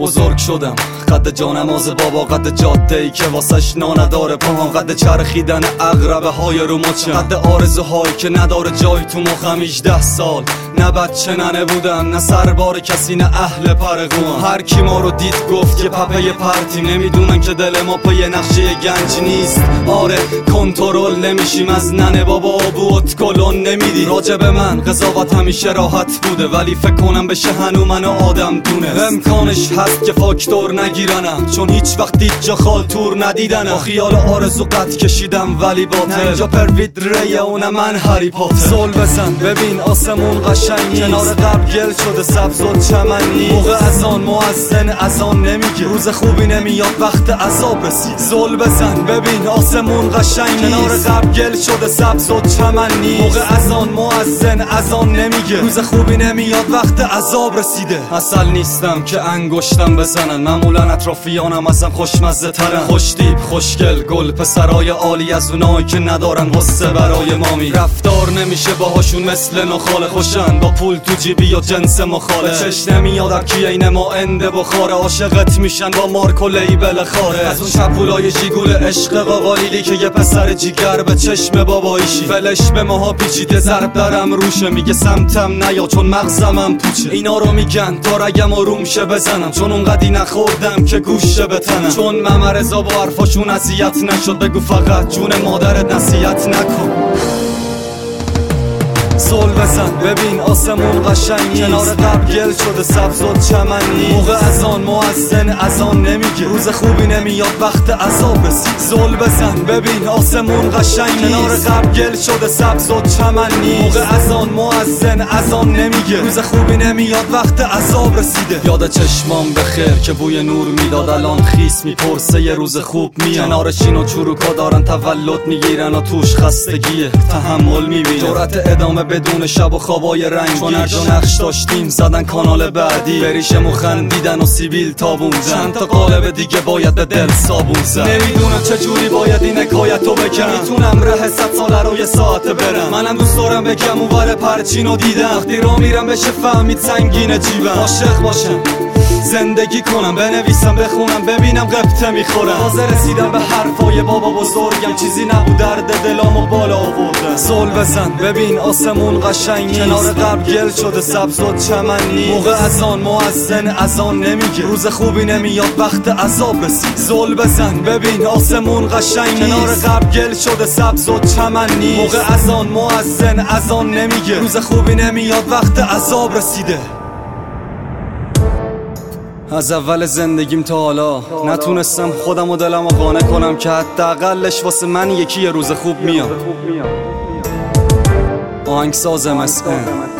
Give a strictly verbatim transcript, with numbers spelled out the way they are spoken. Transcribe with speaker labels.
Speaker 1: بزرگ شدم قد جانماز بابا، قد جاده ای که واسش نانداره پاهم، قد چرخیدن اغربه های رو مچم، قد آرزوهایی که نداره جای تو مخم. هجده سال نه بچه ننه بودم، نه سربار کسی نه اهل پرگوام. هر کی ما رو دید گفت که پپه پرتیم، نمیدونن که دل ما پای نقشه گنج نیست. آره کنترل نمیشیم از ننه بابا، بود کلون نمیدی راجع به من. قضاوت همیشه راحت بوده ولی فکر کنم بشه هنو منو آدم دونست. امکانش هست که فاکتور نگیرنم، چون هیچ وقت هیچ جا خالتور ندیدنم. با خیال آرزو قد کشیدم ولی باطل، اینجا پروید ریه اونه من هری پاتر. زل بزن ببین آسمون قشنگ، کنار قبل گل شده سبز و چمنی. موقع اذان مؤذن اذان نمیگه، روز خوبی نمیاد وقت عذاب رسید. زل بزن ببین آسمون قشنگ، کنار قبل گل شده سبز و چمنی. موقع اذان مؤذن اذان نمیگه، روز خوبی نمیاد وقت عذاب رسیده. اصل نیستم که انگشتم بزنن، معمولا اطرافیانم ازم خوشمزه ترن. خوشتیپ خوشگل گل پسرای عالی، از اونایی که ندارن غصه برای مامی. رفتار نمیشه باهاشون مثل نخاله، خوشن با پول تو جیبی یا جنس مخاله. چش نمیاد در کی این ما انده بخاره، عاشقت میشن با مارک و لیبل خاره. از اون چپولای جیگول عشق قاقالیلی که یه پسر جیگر به چشم باباییشی. فلش به ماها پیچیده ضرب درم روشه، میگه سمتم نیا چون مغزمم پوچه. اینا رو میگن تا رگم آروم شه بزنم، چون اونقدی نخوردم که گوشه بتنم. چون ممرزا با حرفاشون اذیت نشد، بگو فقط جون مادرت نصیحت نکن. زل بزن ببین آسمون قشنگ، کنار قبل گل شده سبز و چمنی. موقع اذان مؤذن اذان نمیگه، روز خوبی نمیاد وقت عذاب رسید. زل بزن ببین آسمون قشنگ، کنار قبل گل شده سبز و چمنی. موقع اذان مؤذن اذان نمیگه، روز خوبی نمیاد وقت عذاب رسیده. یاد چشمام بخیر که بوی نور میداد، الان خیس میپرسه یه روز خوب میاد. کنار شین و چروکا دارن تولد میگیرن و توش خستگیه تحمل میبینه. جرأت ادامه بدون شب و خوابای رنگی، چون هر جا نقش داشتیم زدن کانال بعدی. بریشمو خندیدن و سیبیل تابوندن، چند تا قالب دیگه باید به دل صابون زد. نمیدونم چجوری باید این حکایتو بگم، میتونم ره صد ساله رو یه ساعت برم. منم دوست دارم بگم اونور پرچینو دیدم، وقتی را میرم بشه فهمید سنگین جیبم. عاشق باشم زندگی کنم، بنویسم بخونم ببینم قبطه میخورم. تازه رسیدم به حرفای بابا بزرگم، چیزی نبود درد دلامو بالا آوردم. زل بزن ببین آسمون قشنگ، کنار قبل گل شده سبز و چمنی. موقع اذان مؤذن اذان نمیگه، روز خوبی نمیاد وقت عذاب رسید. زل بزن ببین آسمون قشنگ، کنار قبل گل شده سبز و چمنی. موقع اذان مؤذن اذان نمیگه، روز خوبی نمیاد وقت عذاب رسیده. از اول زندگیم تا حالا نتونستم خودم و دلم رو قانع کنم که حداقلش واسه من یکی یه روز خوب میاد. آهنگساز ام اس ان